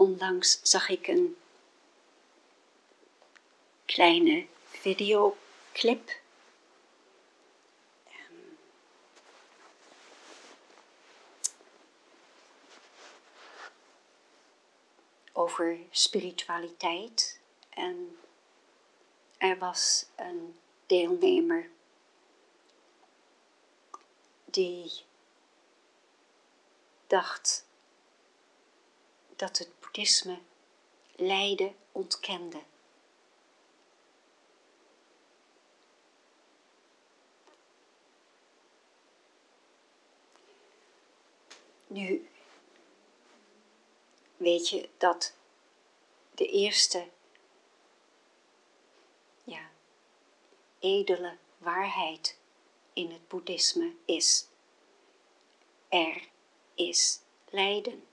Onlangs zag ik een kleine videoclip over spiritualiteit en er was een deelnemer die dacht dat het boeddhisme lijden ontkende. Nu weet je dat de eerste edele waarheid in het boeddhisme is: er is lijden.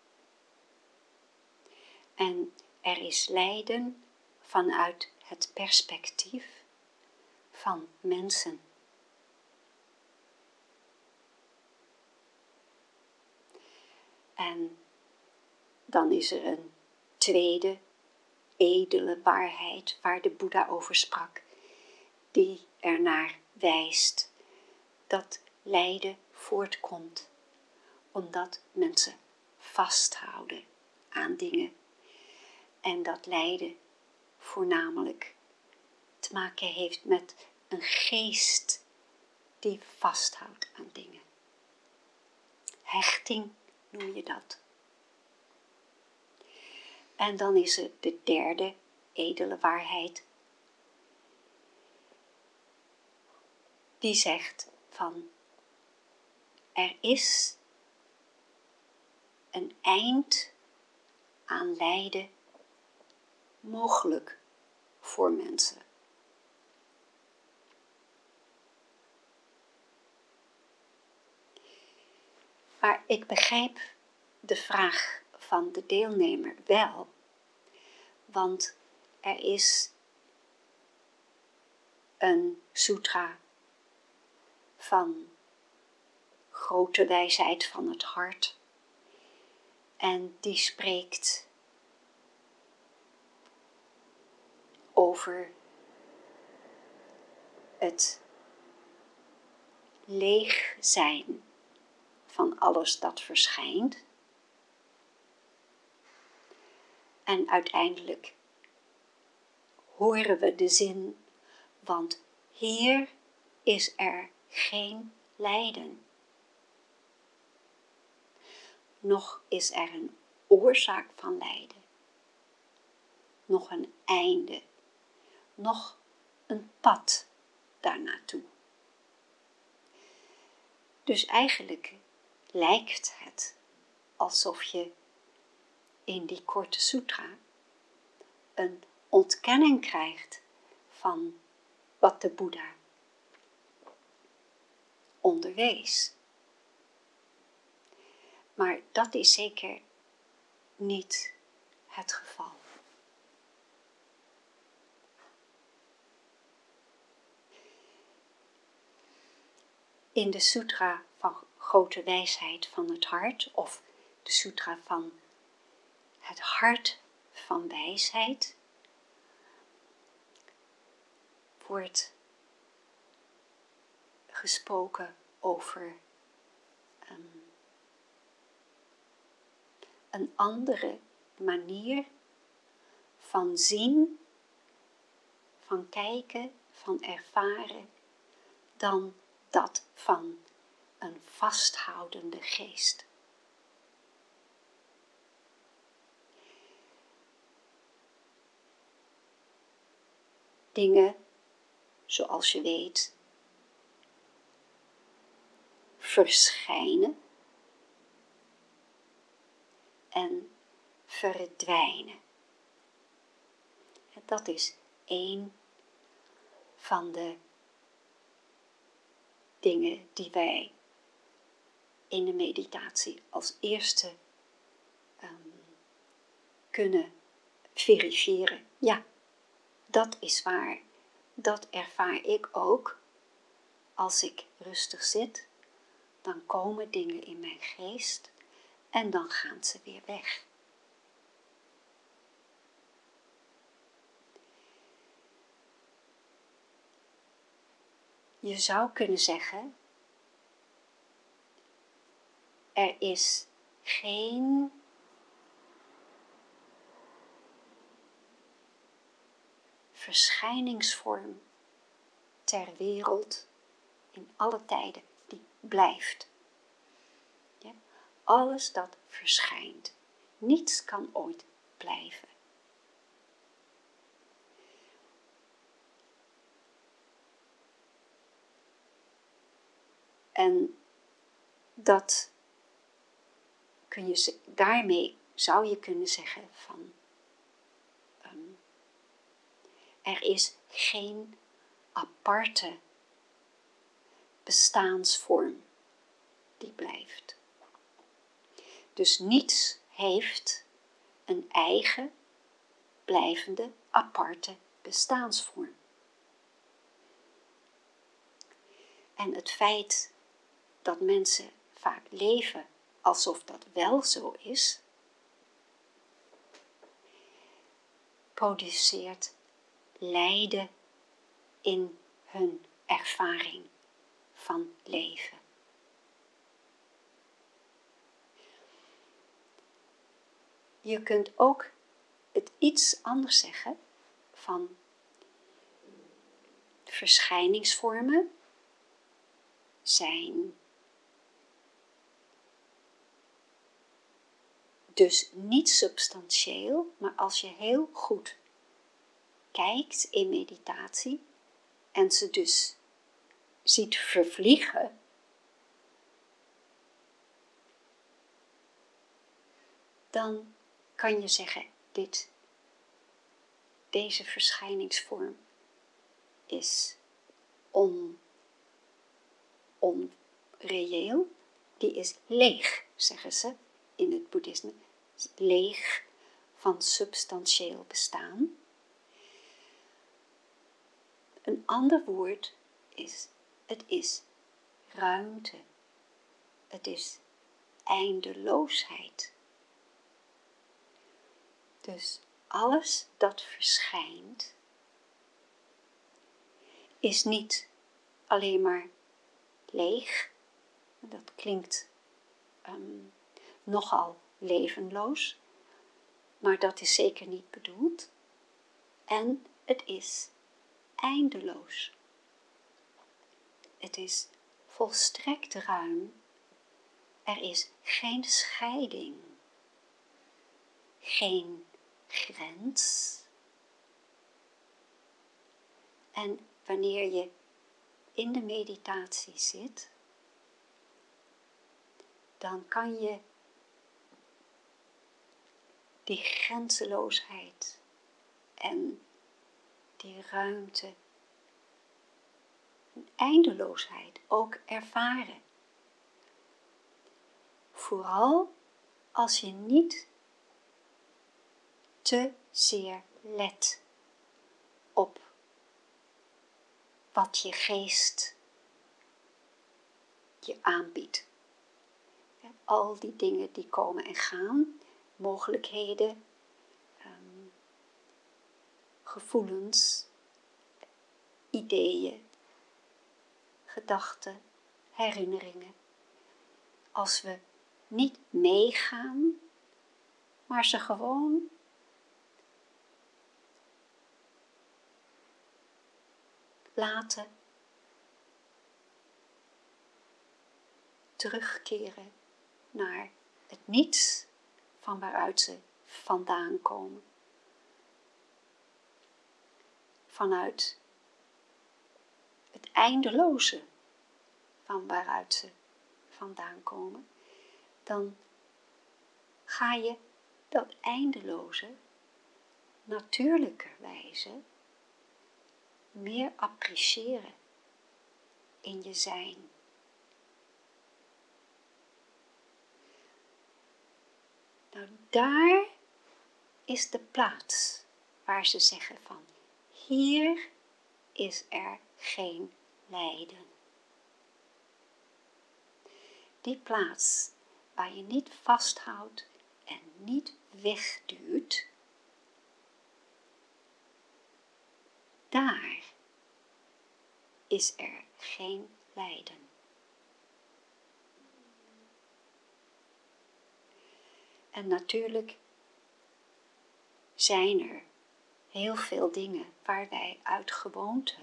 En er is lijden vanuit het perspectief van mensen. En dan is er een tweede edele waarheid waar de Boeddha over sprak, die ernaar wijst dat lijden voortkomt omdat mensen vasthouden aan dingen. En dat lijden voornamelijk te maken heeft met een geest die vasthoudt aan dingen. Hechting noem je dat. En dan is er de derde edele waarheid, die zegt van er is een eind aan lijden mogelijk voor mensen. Maar ik begrijp de vraag van de deelnemer wel, want er is een sutra van grote wijsheid van het hart en die spreekt over het leeg zijn van alles dat verschijnt. En uiteindelijk horen we de zin, want hier is er geen lijden. Nog is er een oorzaak van lijden. Nog een einde. Nog een pad daarnaartoe. Dus eigenlijk lijkt het alsof je in die korte sutra een ontkenning krijgt van wat de Boeddha onderwees. Maar dat is zeker niet het geval. In de sutra van grote wijsheid van het hart, of de sutra van het hart van wijsheid, wordt gesproken over een andere manier van zien, van kijken, van ervaren, dan dat van een vasthoudende geest. Dingen, zoals je weet, verschijnen en verdwijnen. Dat is één van de dingen die wij in de meditatie als eerste kunnen verifiëren. Ja, dat is waar. Dat ervaar ik ook. Als ik rustig zit, dan komen dingen in mijn geest en dan gaan ze weer weg. Je zou kunnen zeggen, er is geen verschijningsvorm ter wereld in alle tijden die blijft. Ja? Alles dat verschijnt. Niets kan ooit blijven. En daarmee zou je kunnen zeggen van, er is geen aparte bestaansvorm die blijft. Dus niets heeft een eigen, blijvende, aparte bestaansvorm. En het feit dat mensen vaak leven alsof dat wel zo is, produceert lijden in hun ervaring van leven. Je kunt ook het iets anders zeggen van verschijningsvormen zijn dus niet substantieel, maar als je heel goed kijkt in meditatie en ze dus ziet vervliegen, dan kan je zeggen, deze verschijningsvorm is onreëel, die is leeg, zeggen ze in het boeddhisme, leeg van substantieel bestaan. Een ander woord is, het is ruimte, het is eindeloosheid. Dus alles dat verschijnt is niet alleen maar leeg, dat klinkt nogal levenloos, maar dat is zeker niet bedoeld. En het is eindeloos. Het is volstrekt ruim. Er is geen scheiding, geen grens. En wanneer je in de meditatie zit, dan kan je die grenzeloosheid en die ruimte en eindeloosheid ook ervaren. Vooral als je niet te zeer let op wat je geest je aanbiedt. Al die dingen die komen en gaan, mogelijkheden, gevoelens, ideeën, gedachten, herinneringen. Als we niet meegaan, maar ze gewoon laten terugkeren naar het niets van waaruit ze vandaan komen. Vanuit het eindeloze van waaruit ze vandaan komen, dan ga je dat eindeloze natuurlijkerwijze meer appreciëren in je zijn. Nou, daar is de plaats waar ze zeggen van, hier is er geen lijden. Die plaats waar je niet vasthoudt en niet wegduwt, daar is er geen lijden. En natuurlijk zijn er heel veel dingen waar wij uit gewoonte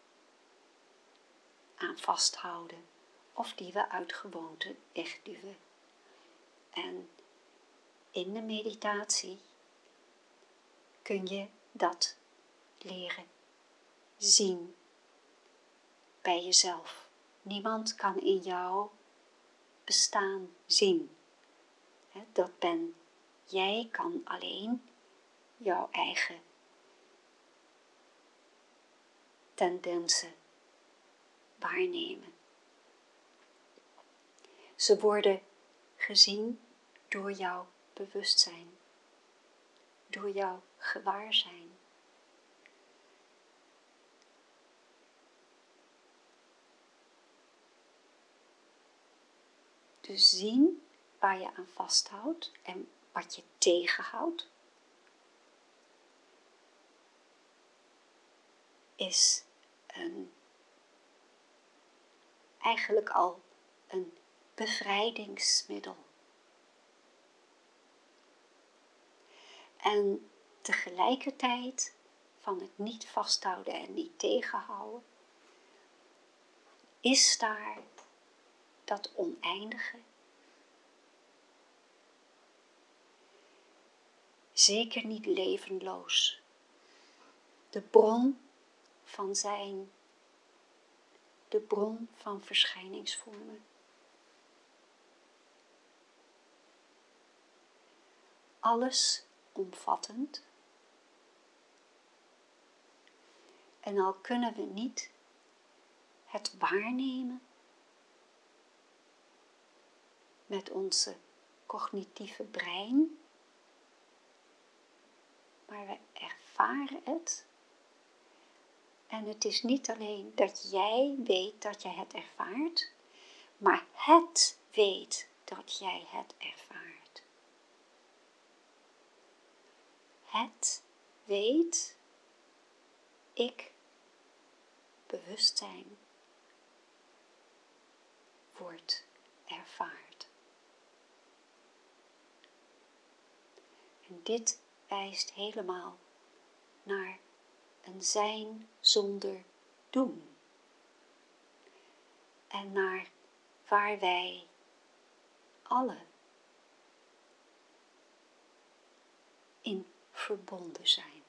aan vasthouden of die we uit gewoonte wegduwen. En in de meditatie kun je dat leren zien bij jezelf. Niemand kan in jouw bestaan zien. Dat ben jij, kan alleen jouw eigen tendensen waarnemen. Ze worden gezien door jouw bewustzijn, door jouw gewaarzijn. Dus zien waar je aan vasthoudt en wat je tegenhoudt, is eigenlijk al een bevrijdingsmiddel. En tegelijkertijd van het niet vasthouden en niet tegenhouden, is daar dat oneindige. Zeker niet levenloos. De bron van zijn, de bron van verschijningsvormen. Alles omvattend. En al kunnen we niet het waarnemen met onze cognitieve brein, maar we ervaren het. En het is niet alleen dat jij weet dat je het ervaart, maar het weet dat jij het ervaart. Het weet, ik, bewustzijn, wordt ervaard. En dit wijst helemaal naar een zijn zonder doen. En naar waar wij alle in verbonden zijn.